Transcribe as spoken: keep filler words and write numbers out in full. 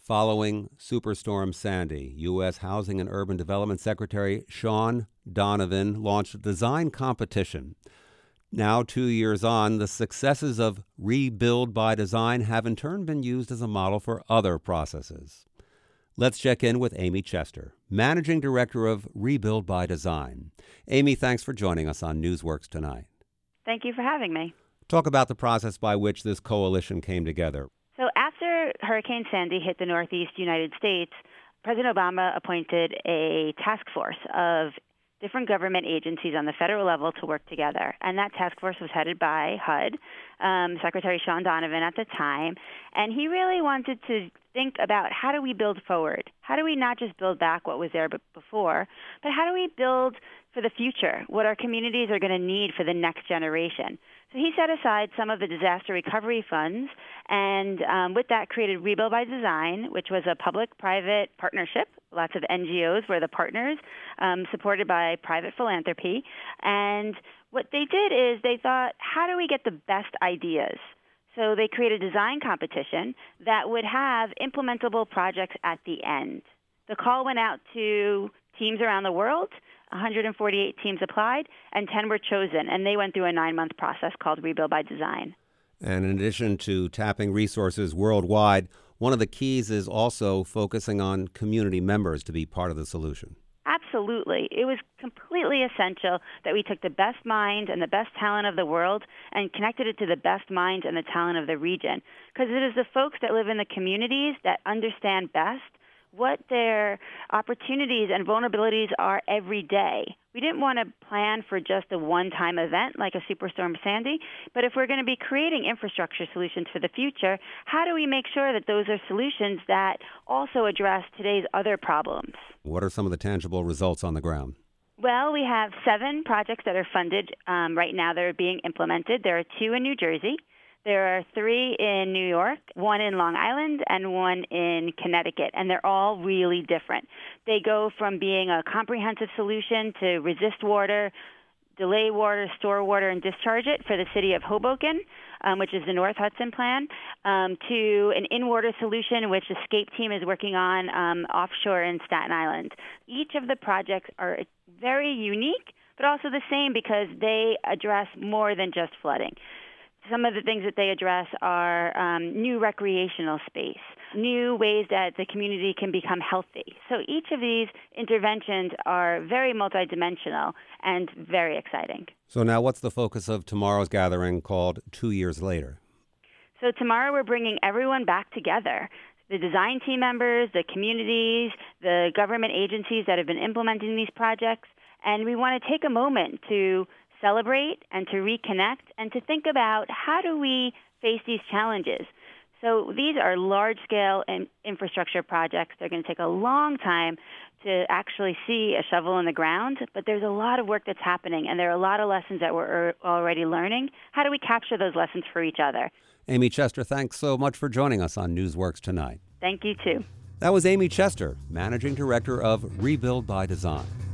Following Superstorm Sandy, U S Housing and Urban Development Secretary Sean Donovan launched a design competition. Now, two years on, the successes of Rebuild by Design have in turn been used as a model for other processes. Let's check in with Amy Chester, Managing Director of Rebuild by Design. Amy, thanks for joining us on Newsworks tonight. Thank you for having me. Talk about the process by which this coalition came together. So after Hurricane Sandy hit the Northeast United States, President Obama appointed a task force of different government agencies on the federal level to work together. And that task force was headed by H U D, um, Secretary Sean Donovan at the time. And he really wanted to think about how do we build forward? How do we not just build back what was there before, but how do we build for the future, what our communities are going to need for the next generation? So he set aside some of the disaster recovery funds, and um, with that created Rebuild by Design, which was a public-private partnership. Lots of N G Os were the partners, um, supported by private philanthropy. And what they did is they thought, how do we get the best ideas? So they created a design competition that would have implementable projects at the end. The call went out to teams around the world. one hundred forty-eight teams applied, and ten were chosen, and they went through a nine-month process called Rebuild by Design. And in addition to tapping resources worldwide, one of the keys is also focusing on community members to be part of the solution. Absolutely. It was completely essential that we took the best mind and the best talent of the world and connected it to the best minds and the talent of the region, because it is the folks that live in the communities that understand best what their opportunities and vulnerabilities are every day. We didn't want to plan for just a one-time event like a Superstorm Sandy, but if we're going to be creating infrastructure solutions for the future, how do we make sure that those are solutions that also address today's other problems? What are some of the tangible results on the ground? Well, we have seven projects that are funded um, right now that are being implemented. There are two in New Jersey. There are three in New York, one in Long Island, and one in Connecticut, and they're all really different. They go from being a comprehensive solution to resist water, delay water, store water, and discharge it for the city of Hoboken, um, which is the North Hudson Plan, um, to an in-water solution, which the SCAPE team is working on um, offshore in Staten Island. Each of the projects are very unique, but also the same because they address more than just flooding. Some of the things that they address are um, new recreational space, new ways that the community can become healthy. So each of these interventions are very multidimensional and very exciting. So now what's the focus of tomorrow's gathering called Two Years Later? So tomorrow we're bringing everyone back together. The design team members, the communities, the government agencies that have been implementing these projects. And we want to take a moment to celebrate and to reconnect and to think about how do we face these challenges. So these are large-scale in- infrastructure projects. They're going to take a long time to actually see a shovel in the ground, but there's a lot of work that's happening, and there are a lot of lessons that we're already learning. How do we capture those lessons for each other? Amy Chester, thanks so much for joining us on Newsworks tonight. Thank you, too. That was Amy Chester, Managing Director of Rebuild by Design.